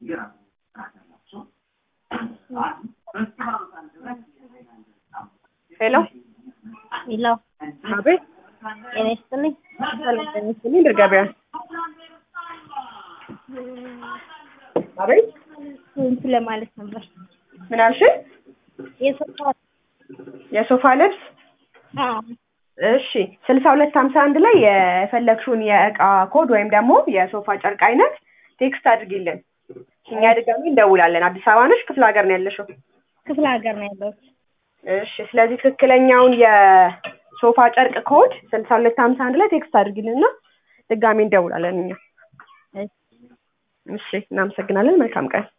Hello. Hello. አቤት ጤና ይስጥልኝ። ሰላም ጤና ይስጥልኝ። ድርገቢያ አቤት እንትን ለማለት ነበር። ምን አልሽ? የሶፋ ልብስ አዎ። እሺ 6251 ላይ የፈለግሽውን የእቃ ኮድ ወይም ደግሞ የሶፋ ጨርቅ አይነት ቴክስት አድርጊልን። እኛ ድጋሚ እንደውላለን። አዲስ አበባ ነሽ? ክፍለ ሀገር ነው ያለሽው? ክፍለ ሀገር ነው ያለሁት። እሺ ስለዚህ ትክክለኛውን የሶፋ ጨርቅ ኮድ 6251 ላይ ቴክስት አድርጊልንና ድጋሚ እንደውላለን እኛ። እሺ እናመሰግናለን። መልካም ቀን።